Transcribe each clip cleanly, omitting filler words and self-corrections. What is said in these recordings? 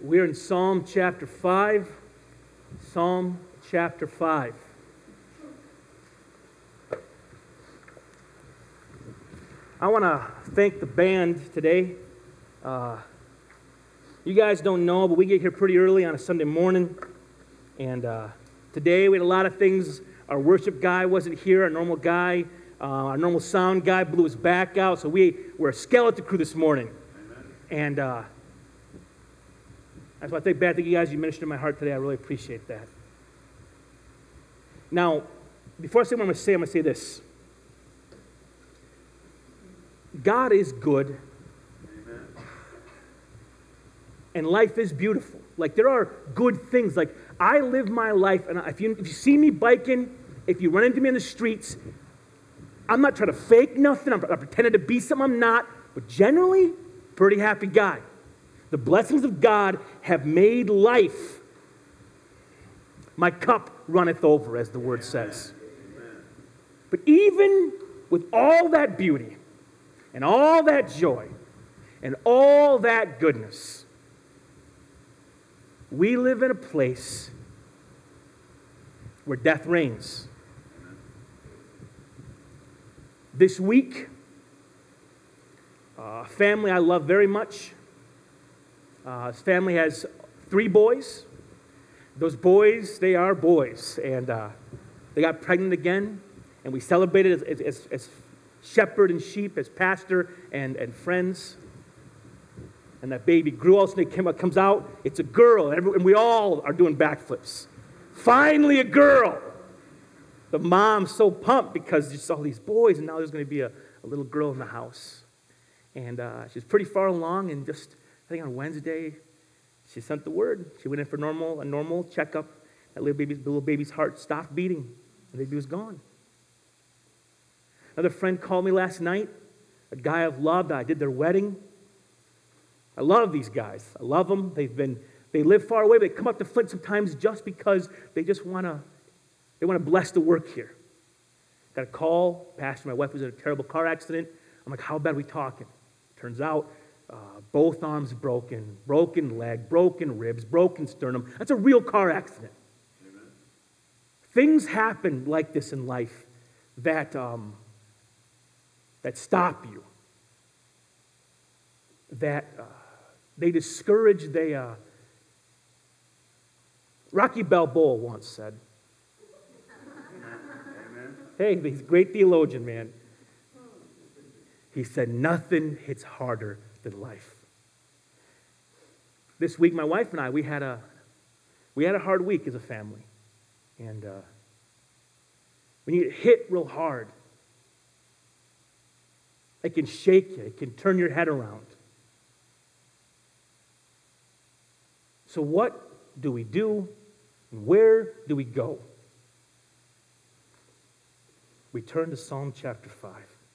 We're in Psalm chapter 5. Psalm chapter 5. I want to thank the band today. You guys don't know, but we get here pretty early on a Sunday morning. And today we had a lot of things. Our worship guy wasn't here, our normal guy. Our normal sound guy blew his back out, so we're a skeleton crew this morning. Amen. And that's why I think, thank you guys, you ministered to my heart today. I really appreciate that. Now, before I say what I'm going to say this. God is good. Amen. And life is beautiful. Like, there are good things. Like, I live my life, and if you see me biking, if you run into me in the streets, I'm not trying to fake nothing. I'm pretending to be something I'm not. But generally, pretty happy guy. The blessings of God have made life. My cup runneth over, as the word says. Amen. But even with all that beauty and all that joy and all that goodness, we live in a place where death reigns. This week, a family I love very much. His family has 3 boys. Those boys, they are boys. And they got pregnant again. And we celebrated as shepherd and sheep, as pastor and friends. And that baby grew. All of a sudden it comes out. It's a girl. And we all are doing backflips. Finally a girl. The mom's so pumped because she saw these boys. And now there's going to be a little girl in the house. And she's pretty far along. And just, I think on Wednesday, she sent the word. She went in for a normal checkup. That little baby's heart stopped beating. The baby was gone. Another friend called me last night. A guy I've loved. I did their wedding. I love these guys. I love them. They live far away, but they come up to Flint sometimes just because they just want to bless the work here. Got a call. Pastor, my wife was in a terrible car accident. I'm like, how bad are we talking? Turns out, both arms broken leg, broken ribs, broken sternum. That's a real car accident. Amen. Things happen like this in life that stop you, that they discourage. Rocky Balboa once said, Amen. Hey, he's a great theologian, man. He said, nothing hits harder than life. This week, my wife and I, we had a hard week as a family. And when you get hit real hard, it can shake you. It can turn your head around. So what do we do? And where do we go? We turn to Psalm chapter 5.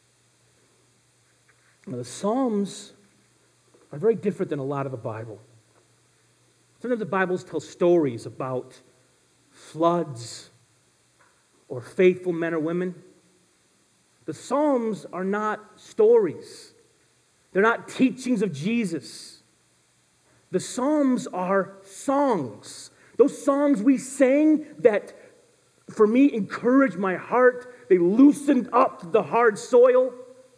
Now, the Psalms are very different than a lot of the Bible. Sometimes the Bibles tell stories about floods or faithful men or women. The Psalms are not stories. They're not teachings of Jesus. The Psalms are songs. Those songs we sang that, for me, encouraged my heart. They loosened up the hard soil.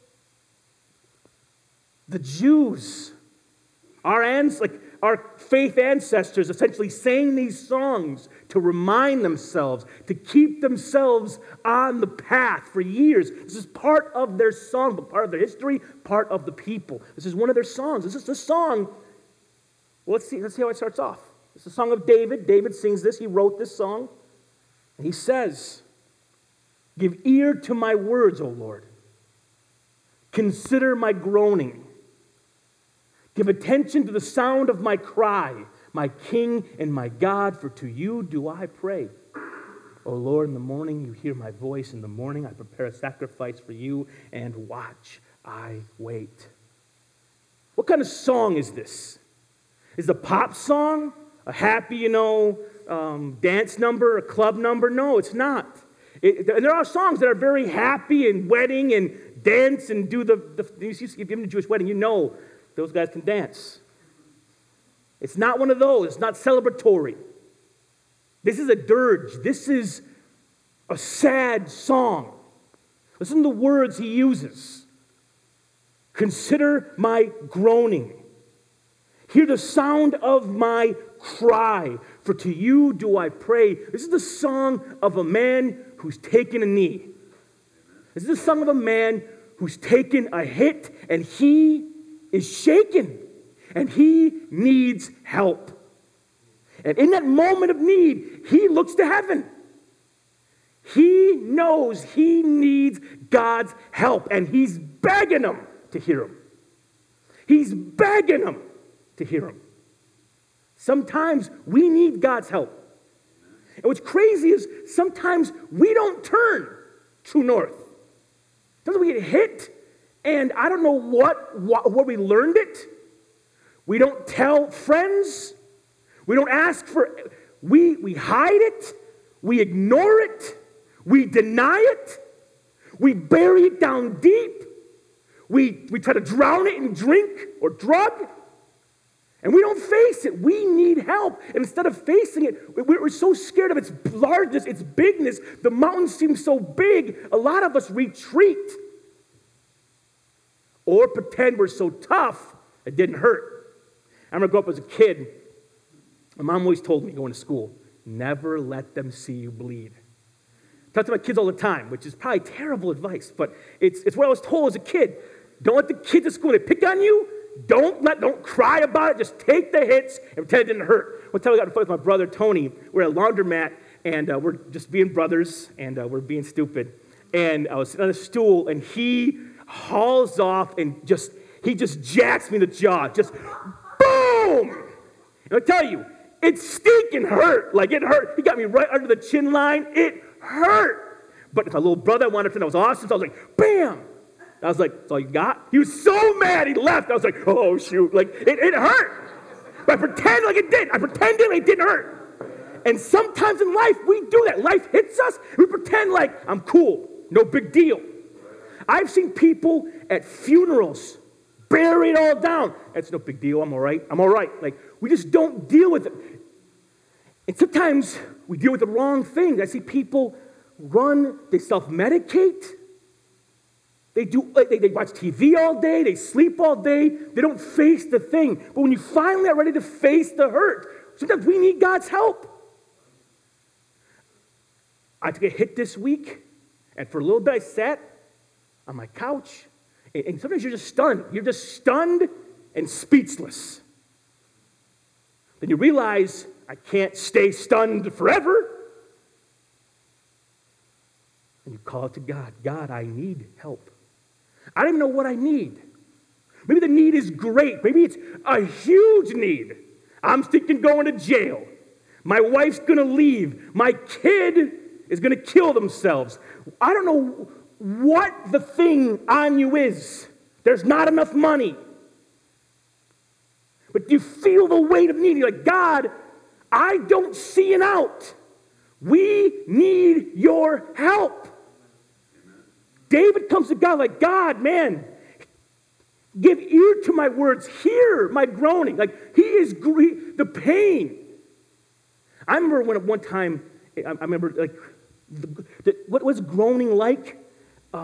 The Jews, our faith ancestors, essentially sang these songs to remind themselves, to keep themselves on the path for years. This is part of their song, but part of their history, part of the people. This is one of their songs. This is the song. Well, let's see how it starts off. It's the song of David. David sings this. He wrote this song. And he says, "Give ear to my words, O Lord. Consider my groaning. Give attention to the sound of my cry, my King and my God, for to you do I pray. O Lord, in the morning you hear my voice. In the morning I prepare a sacrifice for you, and watch, I wait." What kind of song is this? Is it a pop song? A happy, dance number, a club number? No, it's not. And there are songs that are very happy and wedding and dance and do if you've been to a Jewish wedding, you know those guys can dance. It's not one of those. It's not celebratory. This is a dirge. This is a sad song. Listen to the words he uses. Consider my groaning. Hear the sound of my cry, for to you do I pray. This is the song of a man who's taken a knee. This is the song of a man who's taken a hit, and he is shaken, and he needs help. And in that moment of need, he looks to heaven. He knows he needs God's help, and he's begging him to hear him. He's begging him to hear him. Sometimes we need God's help. And what's crazy is sometimes we don't turn true north. Sometimes we get hit, and I don't know where we learned it. We don't tell friends. We don't ask for it. We hide it. We ignore it. We deny it. We bury it down deep. We try to drown it in drink or drug. And we don't face it. We need help. And instead of facing it, we're so scared of its largeness, its bigness. The mountain seems so big, a lot of us retreat. Or pretend we're so tough, it didn't hurt. I remember growing up as a kid, my mom always told me going to school, never let them see you bleed. I talk to my kids all the time, which is probably terrible advice, but it's what I was told as a kid. Don't let the kids at school, they pick on you, don't cry about it. Just take the hits and pretend it didn't hurt. One time I got in a fight with my brother, Tony. We're at a laundromat, and we're just being brothers, and we're being stupid. And I was sitting on a stool, and he hauls off, and he just jacks me in the jaw. Just boom! And I tell you, it stinking hurt. Like, it hurt. He got me right under the chin line. It hurt. But my little brother wanted to pretend I was awesome, so I was like, bam! I was like, that's all you got? He was so mad he left. I was like, oh, shoot. Like, it hurt. But I pretend like it did. I pretended like it didn't hurt. And sometimes in life, we do that. Life hits us. We pretend like, I'm cool. No big deal. I've seen people at funerals bury it all down. It's no big deal. I'm all right. I'm all right. Like, we just don't deal with it. And sometimes we deal with the wrong things. I see people they self-medicate. They watch TV all day, they sleep all day, they don't face the thing. But when you finally are ready to face the hurt, sometimes we need God's help. I took a hit this week, and for a little bit I sat on my couch, and sometimes you're just stunned. You're just stunned and speechless. Then you realize, I can't stay stunned forever. And you call out to God, God, I need help. I don't even know what I need. Maybe the need is great. Maybe it's a huge need. I'm thinking going to jail. My wife's going to leave. My kid is going to kill themselves. I don't know what the thing on you is. There's not enough money. But you feel the weight of need. You're like, God, I don't see an out. We need your help. David comes to God like, God, man, give ear to my words. Hear my groaning. Like, he is the pain. I remember when at one time, I remember, like, what was groaning like? I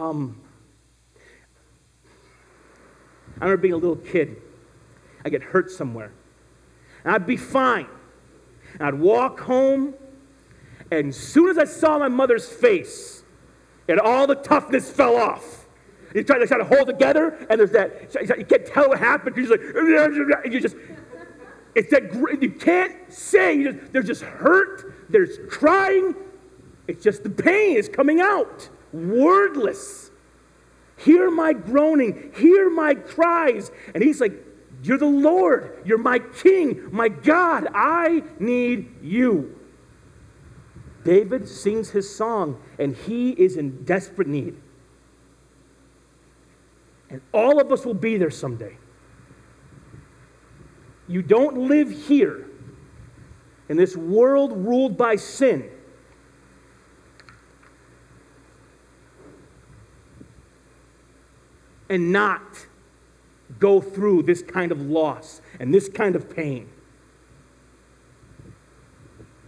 remember being a little kid. I'd get hurt somewhere. And I'd be fine. And I'd walk home, and as soon as I saw my mother's face, and all the toughness fell off. You try to hold together, and there's that, you can't tell what happened, you're just like, and it's that, you can't say, there's just hurt, there's crying, it's just the pain is coming out, wordless. Hear my groaning, hear my cries. And he's like, you're the Lord, you're my King, my God, I need you. David sings his song, and he is in desperate need. And all of us will be there someday. You don't live here in this world ruled by sin and not go through this kind of loss and this kind of pain.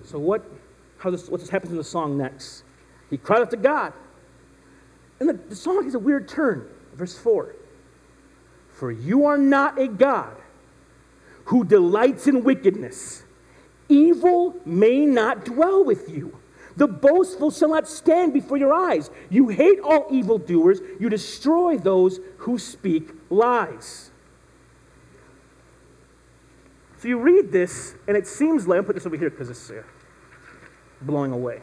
So what's happens in the song next? He cried out to God. And the song has a weird turn. Verse 4. For you are not a God who delights in wickedness. Evil may not dwell with you. The boastful shall not stand before your eyes. You hate all evildoers. You destroy those who speak lies. So you read this, and it seems like, I'll put this over here because it's blowing away.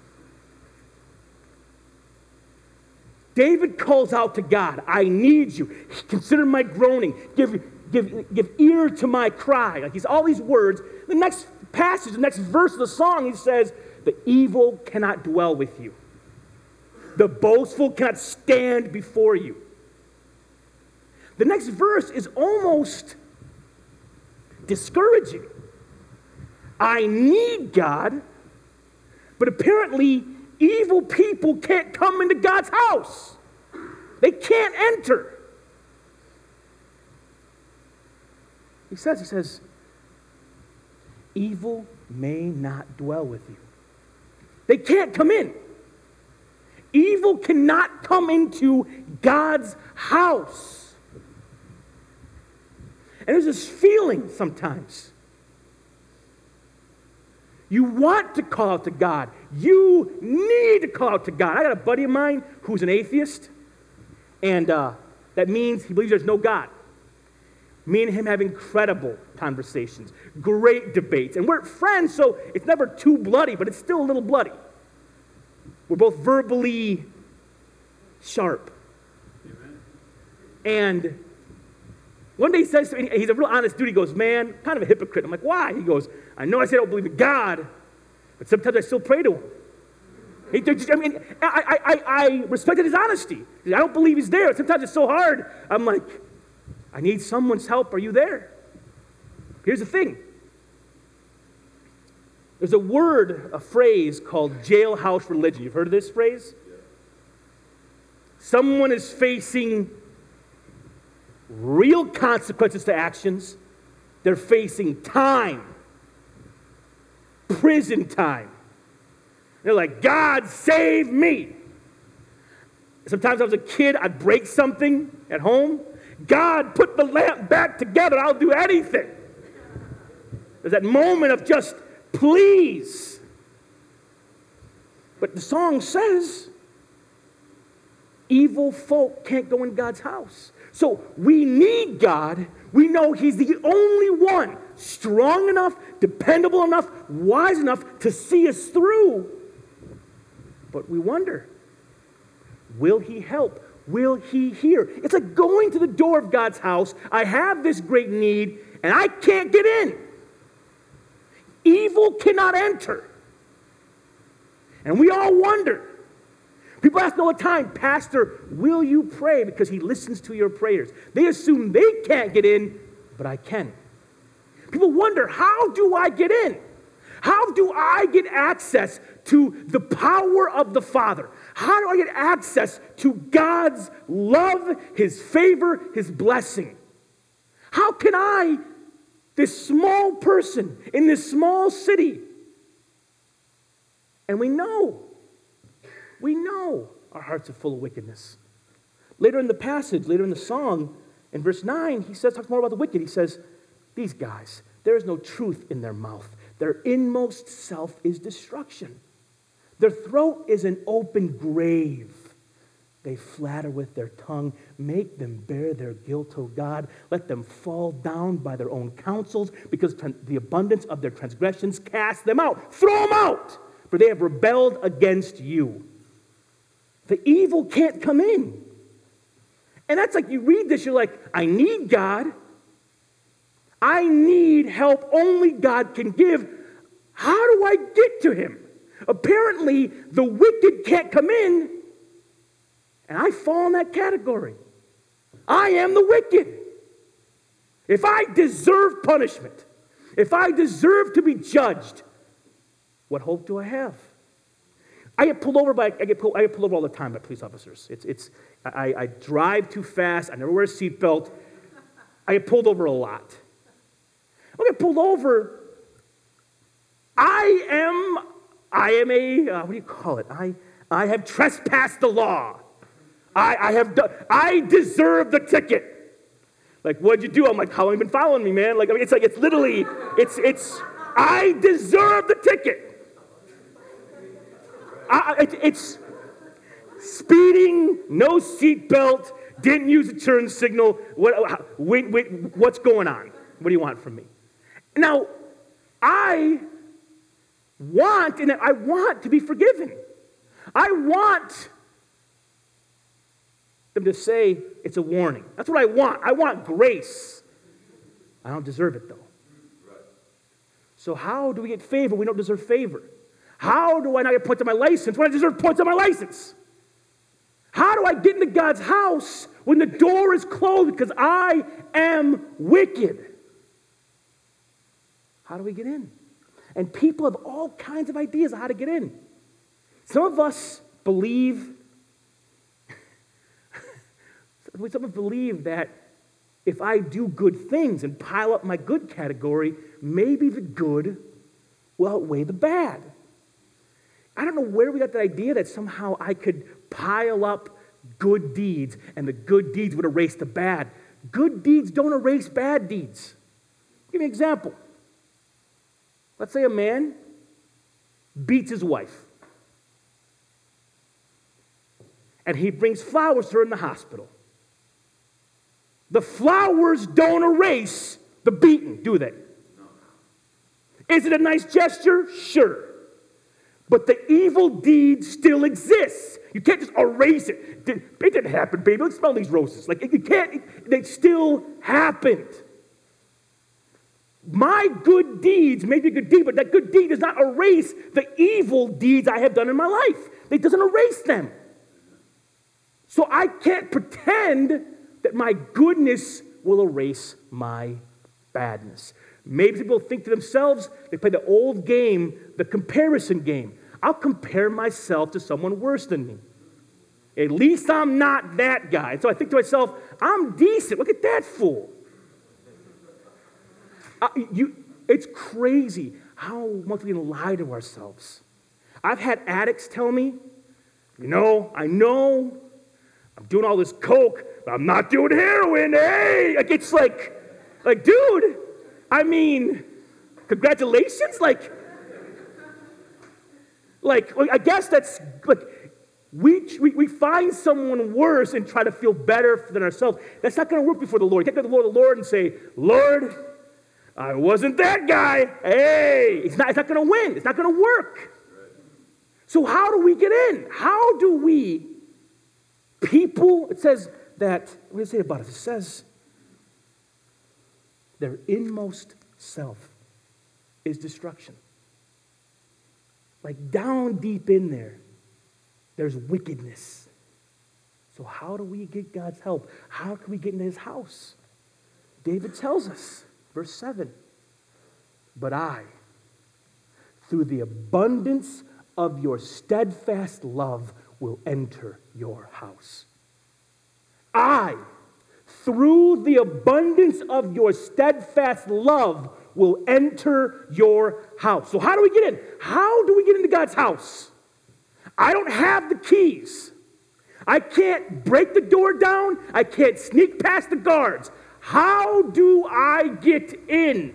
David calls out to God, I need you. Consider my groaning. Give ear to my cry. Like he's all these words. The next passage, the next verse of the song, he says, the evil cannot dwell with you. The boastful cannot stand before you. The next verse is almost discouraging. I need God, but apparently evil people can't come into God's house. They can't enter. He says, evil may not dwell with you. They can't come in. Evil cannot come into God's house. And there's this feeling sometimes. You want to call out to God. You need to call out to God. I got a buddy of mine who's an atheist, and that means he believes there's no God. Me and him have incredible conversations, great debates, and we're friends, so it's never too bloody, but it's still a little bloody. We're both verbally sharp. Amen. And one day he says to me, he's a real honest dude, he goes, man, kind of a hypocrite. I'm like, why? He goes, I know I say I don't believe in God, but sometimes I still pray to him. I respected his honesty. I don't believe he's there. Sometimes it's so hard. I'm like, I need someone's help. Are you there? Here's the thing. There's a phrase called jailhouse religion. You've heard of this phrase? Yeah. Someone is facing real consequences to actions. They're facing time. Prison time. They're like, God, save me. Sometimes I was a kid, I'd break something at home. God, put the lamp back together. I'll do anything. There's that moment of just, please. But the song says, evil folk can't go in God's house. So we need God. We know he's the only one strong enough, dependable enough, wise enough to see us through. But we wonder, will he help? Will he hear? It's like going to the door of God's house. I have this great need, and I can't get in. Evil cannot enter. And we all wonder. People ask me all the time, Pastor, will you pray? Because he listens to your prayers. They assume they can't get in, but I can. People wonder, how do I get in? How do I get access to the power of the Father? How do I get access to God's love, his favor, his blessing? How can I, this small person in this small city, and we know our hearts are full of wickedness. Later in the passage, later in the song, in verse 9, talks more about the wicked. He says, these guys, there is no truth in their mouth. Their inmost self is destruction. Their throat is an open grave. They flatter with their tongue. Make them bear their guilt, O God. Let them fall down by their own counsels, because the abundance of their transgressions cast them out. Throw them out, for they have rebelled against you. The evil can't come in. And that's like, you read this, you're like, I need God. I need help only God can give. How do I get to him? Apparently, the wicked can't come in, and I fall in that category. I am the wicked. If I deserve punishment, if I deserve to be judged, what hope do I have? I get pulled over all the time by police officers. I drive too fast. I never wear a seatbelt. I get pulled over a lot. I get pulled over, I am a, what do you call it? I have trespassed the law. I deserve the ticket. Like, what'd you do? I'm like, how long have you been following me, man? Like, I mean, it's literally, I deserve the ticket. It's speeding, no seatbelt, didn't use a turn signal. What's going on? What do you want from me? Now, I want to be forgiven. I want them to say it's a warning. That's what I want. I want grace. I don't deserve it, though. So how do we get favor when we don't deserve favor? How do I not get points on my license when I deserve points on my license? How do I get into God's house when the door is closed because I am wicked? How do we get in? And people have all kinds of ideas of how to get in. Some of us believe that if I do good things and pile up my good category, maybe the good will outweigh the bad. I don't know where we got the idea that somehow I could pile up good deeds and the good deeds would erase the bad. Good deeds don't erase bad deeds. Give me an example. Let's say a man beats his wife. And he brings flowers to her in the hospital. The flowers don't erase the beating, do they? Is it a nice gesture? Sure. But the evil deed still exists. You can't just erase it. It didn't happen, baby. Let's smell these roses. Like, you can't, they still happened. My good deeds may be a good deed, but that good deed does not erase the evil deeds I have done in my life. It doesn't erase them. So I can't pretend that my goodness will erase my badness. Maybe people think to themselves, they play the old game, the comparison game. I'll compare myself to someone worse than me. At least I'm not that guy. And so I think to myself, I'm decent. Look at that fool. It's crazy how much we can lie to ourselves. I've had addicts tell me, I know I'm doing all this coke, but I'm not doing heroin. Hey, it's like, dude, I mean, congratulations. Like, I guess that's like we find someone worse and try to feel better than ourselves. That's not going to work before the Lord. You can't go to the Lord and say, Lord, I wasn't that guy. Hey, it's not going to win. It's not going to work. So how do we get in? How do we? People, it says that, what does it say about us? It says their inmost self is destruction. Like down deep in there, there's wickedness. So how do we get God's help? How can we get into his house? David tells us, verse 7, but I, through the abundance of your steadfast love, will enter your house. I, through the abundance of your steadfast love, will enter your house. So how do we get in? How do we get into God's house? I don't have the keys. I can't break the door down. I can't sneak past the guards. How do I get in?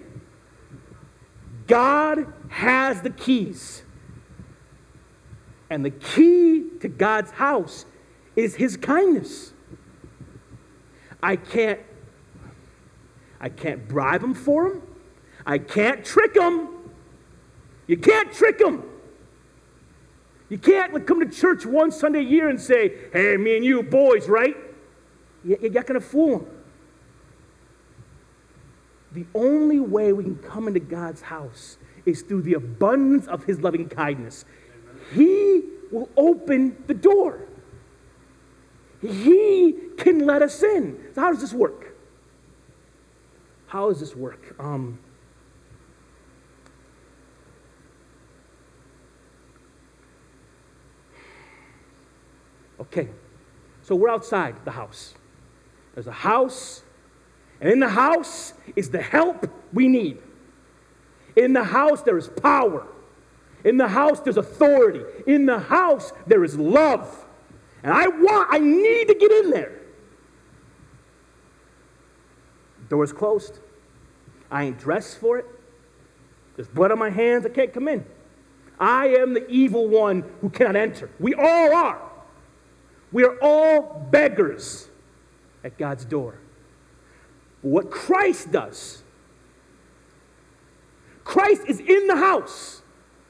God has the keys. And the key to God's house is his kindness. I can't bribe him for him. I can't trick him. You can't trick him. You can't come to church one Sunday a year and say, hey, me and you boys, right? You're not going to fool him. The only way we can come into God's house is through the abundance of his loving kindness. He will open the door. He can let us in. So how does this work? How does this work? Okay, so we're outside the house. There's a house, and in the house is the help we need. In the house, there is power. In the house, there's authority. In the house, there is love. And I need to get in there. Door is closed. I ain't dressed for it. There's blood on my hands. I can't come in. I am the evil one who cannot enter. We all are. We are all beggars at God's door. But what Christ does, Christ is in the house.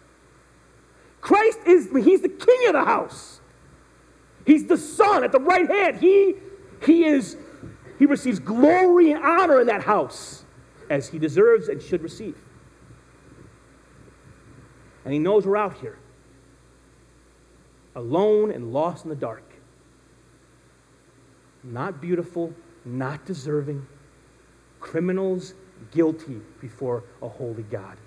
He's the king of the house. He's the son at the right hand. He receives glory and honor in that house as he deserves and should receive. And he knows we're out here, alone and lost in the dark. Not beautiful, not deserving, criminals, guilty before a holy God.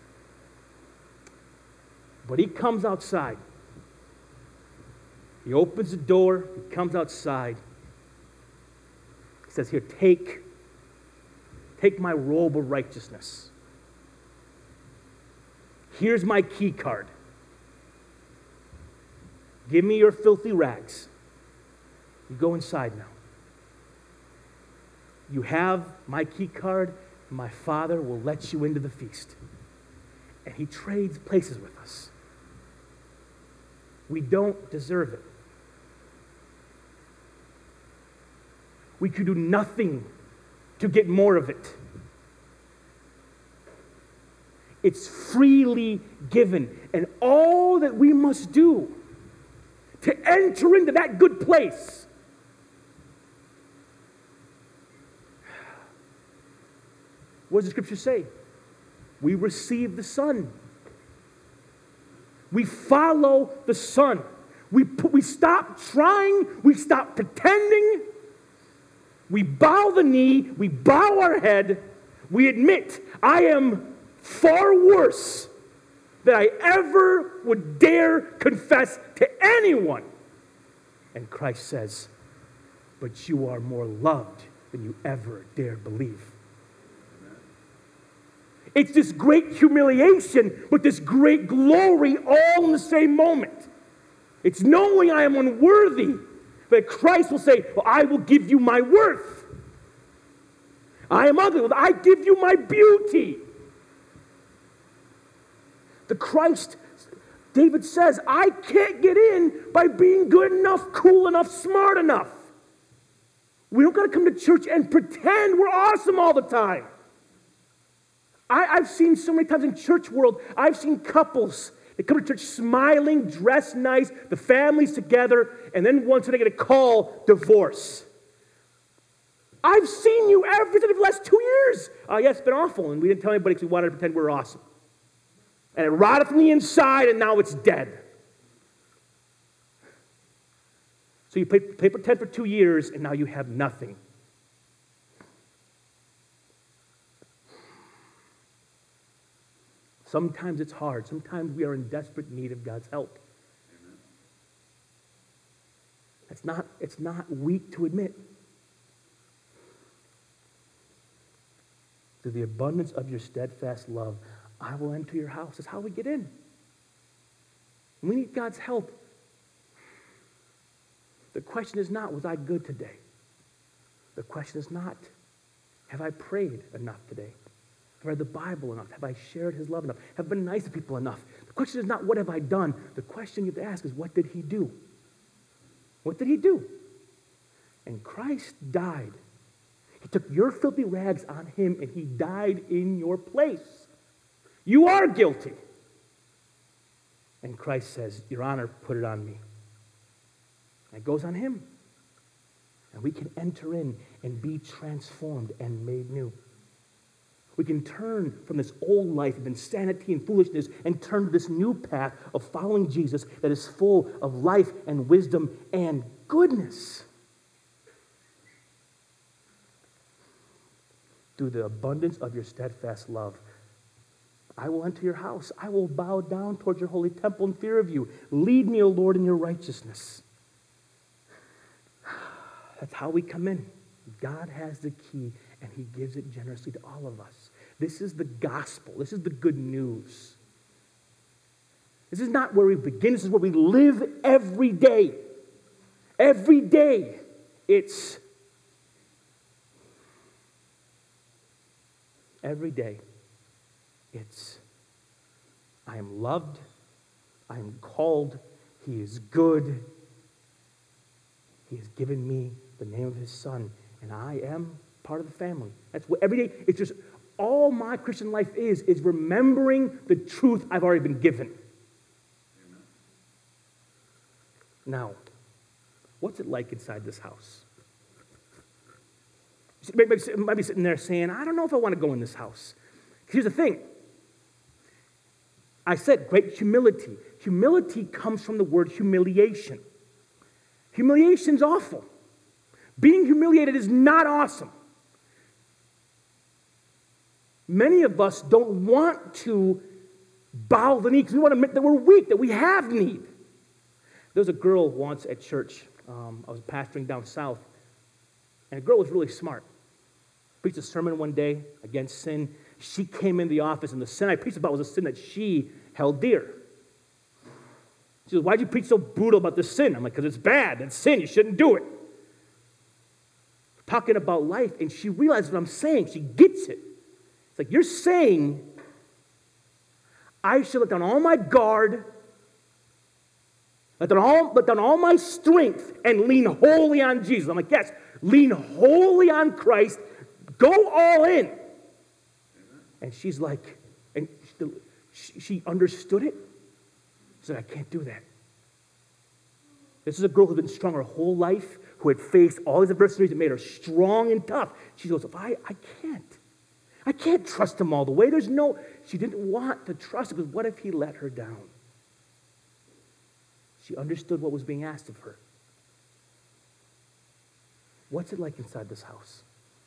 But he comes outside. He opens the door, he comes outside. He says, here, take my robe of righteousness. Here's my key card. Give me your filthy rags. You go inside now. You have my key card, and my Father will let you into the feast. And he trades places with us. We don't deserve it. We could do nothing to get more of it. It's freely given. And all that we must do to enter into that good place what does the scripture say? We receive the Son. We follow the Son. We stop trying. We stop pretending. We bow the knee. We bow our head. We admit, I am far worse than I ever would dare confess to anyone. And Christ says, but you are more loved than you ever dared believe. It's this great humiliation, but this great glory all in the same moment. It's knowing I am unworthy, but Christ will say, well, I will give you my worth. I am ugly. Well, I give you my beauty. The Christ, David says, I can't get in by being good enough, cool enough, smart enough. We don't got to come to church and pretend we're awesome all the time. I've seen so many times in church world, I've seen couples that come to church smiling, dressed nice, the family's together, and then once they get a call, divorce. I've seen you every time for the last 2 years. Yeah, it's been awful, and we didn't tell anybody because we wanted to pretend we were awesome. And it rotted from the inside, and now it's dead. So you play pretend for 2 years, and now you have nothing. Sometimes it's hard. Sometimes we are in desperate need of God's help. It's not weak to admit. Through the abundance of your steadfast love, I will enter your house. That's how we get in. We need God's help. The question is not, was I good today? The question is not, have I prayed enough today? Have I read the Bible enough? Have I shared his love enough? Have I been nice to people enough? The question is not, what have I done? The question you have to ask is, what did he do? What did he do? And Christ died. He took your filthy rags on him, and he died in your place. You are guilty. And Christ says, Your Honor, put it on me. And it goes on him. And we can enter in and be transformed and made new. We can turn from this old life of insanity and foolishness and turn to this new path of following Jesus that is full of life and wisdom and goodness. Through the abundance of your steadfast love, I will enter your house. I will bow down towards your holy temple in fear of you. Lead me, O Lord, in your righteousness. That's how we come in. God has the key, and he gives it generously to all of us. This is the gospel. This is the good news. This is not where we begin. This is where we live every day. Every day, I am loved, I am called, He is good, He has given me the name of His Son, and I am part of the family. That's what every day, it's just, all my Christian life is remembering the truth I've already been given. Amen. Now, what's it like inside this house? You might be sitting there saying, I don't know if I want to go in this house. Here's the thing. I said great humility. Humility comes from the word humiliation. Humiliation's awful. Being humiliated is not awesome. Many of us don't want to bow the knee because we want to admit that we're weak, that we have need. There was a girl once at church. I was pastoring down south, and a girl was really smart. Preached a sermon one day against sin. She came in the office, and the sin I preached about was a sin that she held dear. She goes, why'd you preach so brutal about this sin? I'm like, because it's bad. It's sin. You shouldn't do it. Talking about life, and she realizes what I'm saying. She gets it. It's like, you're saying I should let down all my guard, let down all my strength, and lean wholly on Jesus. I'm like, yes, lean wholly on Christ. Go all in. And she's like, and she understood it. She said, I can't do that. This is a girl who's been strong her whole life, who had faced all these adversities that made her strong and tough. She goes, I can't trust him all the way. She didn't want to trust him because what if he let her down? She understood what was being asked of her. What's it like inside this house?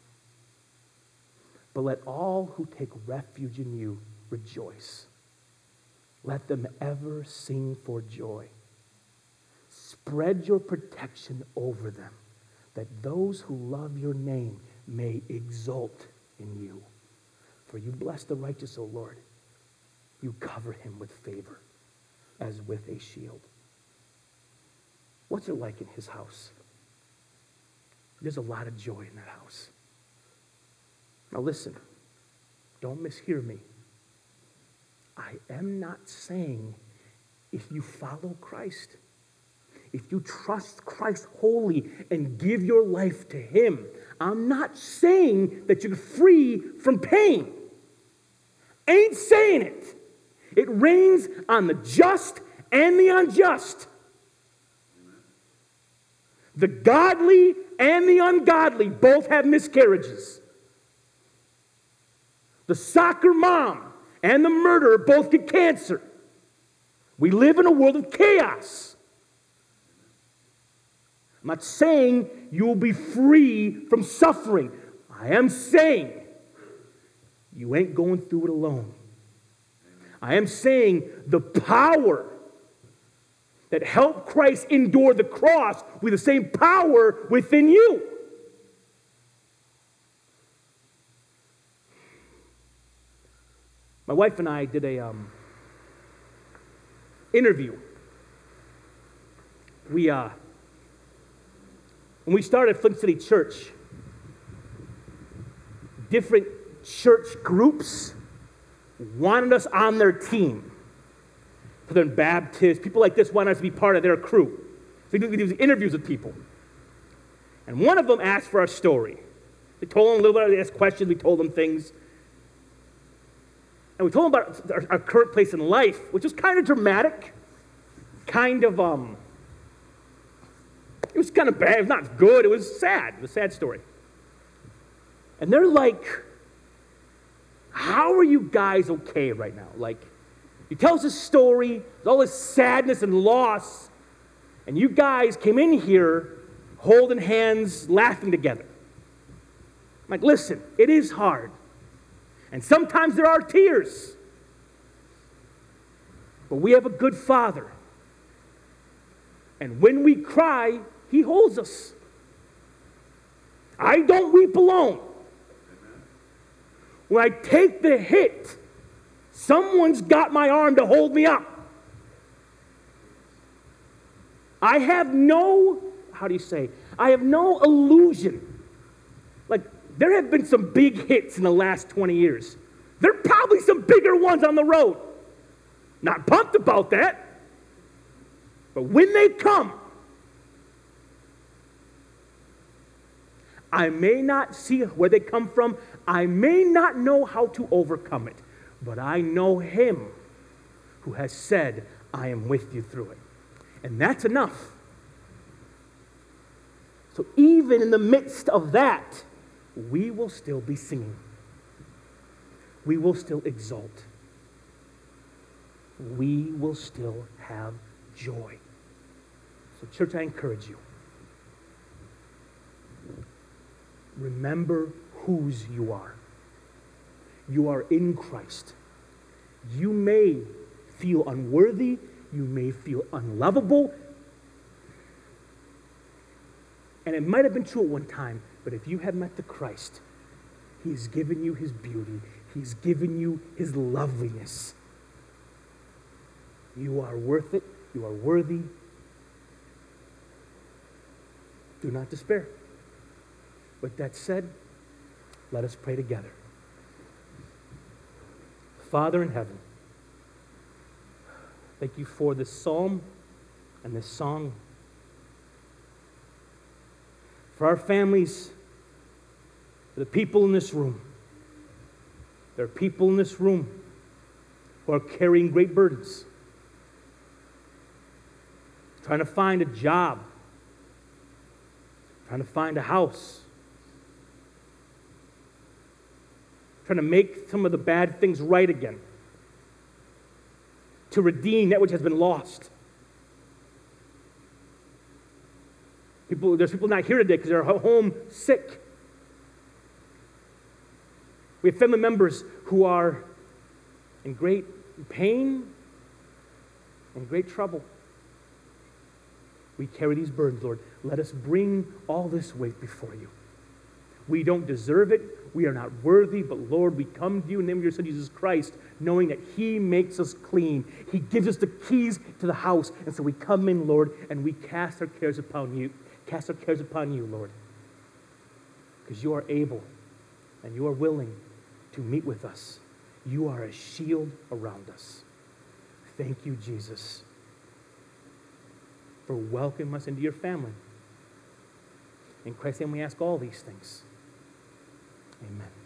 But let all who take refuge in you rejoice. Let them ever sing for joy. Spread your protection over them, that those who love your name may exult in you. For you bless the righteous, O Lord. You cover him with favor, as with a shield. What's it like in his house? There's a lot of joy in that house. Now listen, don't mishear me. I am not saying if you follow Christ, if you trust Christ wholly and give your life to him, I'm not saying that you're free from pain. Ain't saying it. It rains on the just and the unjust. The godly and the ungodly both have miscarriages. The soccer mom and the murderer both get cancer. We live in a world of chaos. I'm not saying you will be free from suffering. I am saying you ain't going through it alone. I am saying the power that helped Christ endure the cross with the same power within you. My wife and I did a interview. When we started Flint City Church, different church groups wanted us on their team. Southern Baptists, people like this wanted us to be part of their crew. So we did these interviews with people. And one of them asked for our story. We told them a little bit, they asked questions, we told them things. And we told them about our current place in life, which was kind of dramatic, it was kind of bad, it was not good, it was sad. It was a sad story. And they're like, how are you guys okay right now? Like, you tell us a story, there's all this sadness and loss, and you guys came in here holding hands, laughing together. I'm like, listen, it is hard. And sometimes there are tears. But we have a good Father. And when we cry, he holds us. I don't weep alone. when I take the hit, someone's got my arm to hold me up. I have no, I have no illusion. Like, there have been some big hits in the last 20 years. There are probably some bigger ones on the road. Not pumped about that. But when they come, I may not see where they come from. I may not know how to overcome it. But I know Him who has said, I am with you through it. And that's enough. So even in the midst of that, we will still be singing. We will still exult. We will still have joy. So church, I encourage you. Remember whose you are. You are in Christ. You may feel unworthy. You may feel unlovable. And it might have been true at one time, but if you have met the Christ, He's given you His beauty. He's given you His loveliness. You are worth it. You are worthy. Do not despair. With that said, let us pray together. Father in heaven, thank you for this psalm and this song. For our families, for the people in this room. There are people in this room who are carrying great burdens, trying to find a job, trying to find a house, trying to make some of the bad things right again, to redeem that which has been lost. There's people not here today because they're home sick. We have family members who are in great pain and great trouble. We carry these burdens, Lord. Let us bring all this weight before you. We don't deserve it. We are not worthy, but Lord, we come to you in the name of your Son, Jesus Christ, knowing that He makes us clean. He gives us the keys to the house. And so we come in, Lord, and we cast our cares upon you. Cast our cares upon you, Lord, because you are able and you are willing to meet with us. You are a shield around us. Thank you, Jesus, for welcoming us into your family. In Christ's name we ask all these things. Amen.